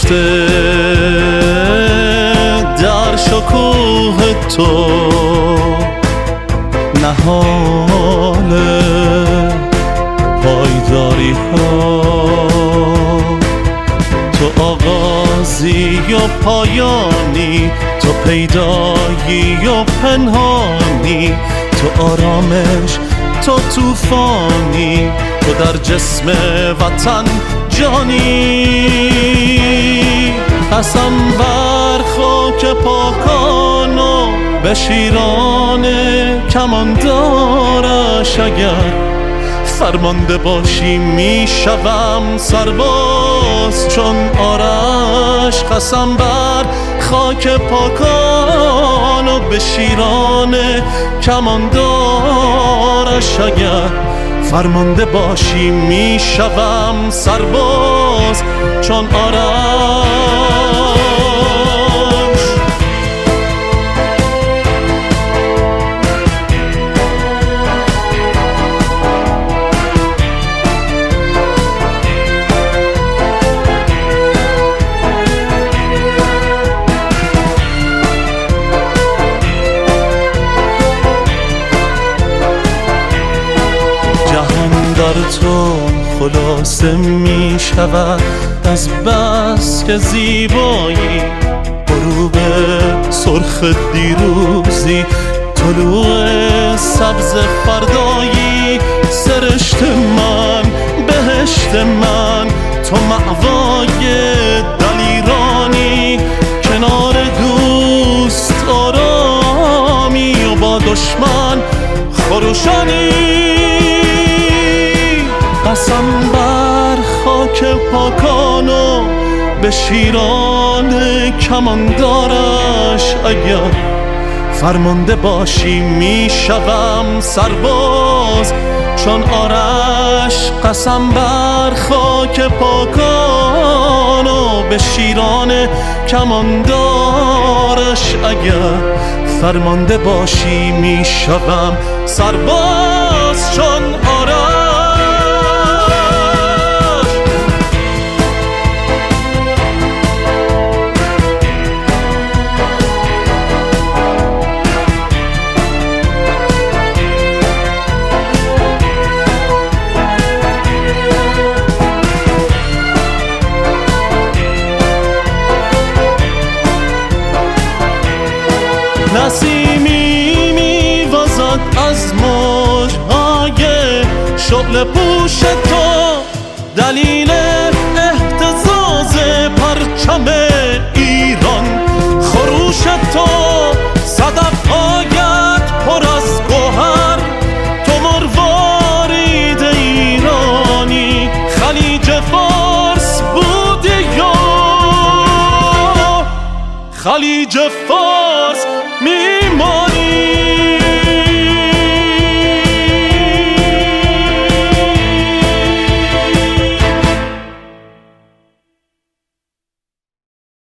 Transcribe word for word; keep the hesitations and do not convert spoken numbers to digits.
نشسته در شکوه تو نهال پایداری ها، تو آغازی و پایانی، تو پیدایی و پنهانی، تو آرامش، تو طوفانی، تو در جسم وطن جانی. قسم بر خاک پاکان و به شیران کماندارش اگر فرمانده باشی میشوم سرباز چون آرش. قسم بر خاک پاکان و به شیران کماندارش اگر فرمانده باشی میشوم سرباز چون آرش. در تو خلاصه می شود از بس که زیبایی، غروب سرخ دیروزی، طلوع سبز فردایی، سرشت من، بهشت من، تو مأوای دلیرانی، کنار دوست آرامی و با دشمن خروشانی. قسم بر خاک پاکان و به شیران کماندارش اگر فرمانده باشی میشوم سرباز چون آرش. قسم بر خاک پاکان و به شیران کماندارش اگر فرمانده باشی میشوم سرباز چون آرش. نسیمی میوزد از موجهای شعله پوش تو، دلیل اهتزاز پرچم ایران خروش تو، صدف‌هایت پر از گوهر، تو مروارید ایرانی، خلیج فارس بودی یا خلیج فارس میمانی.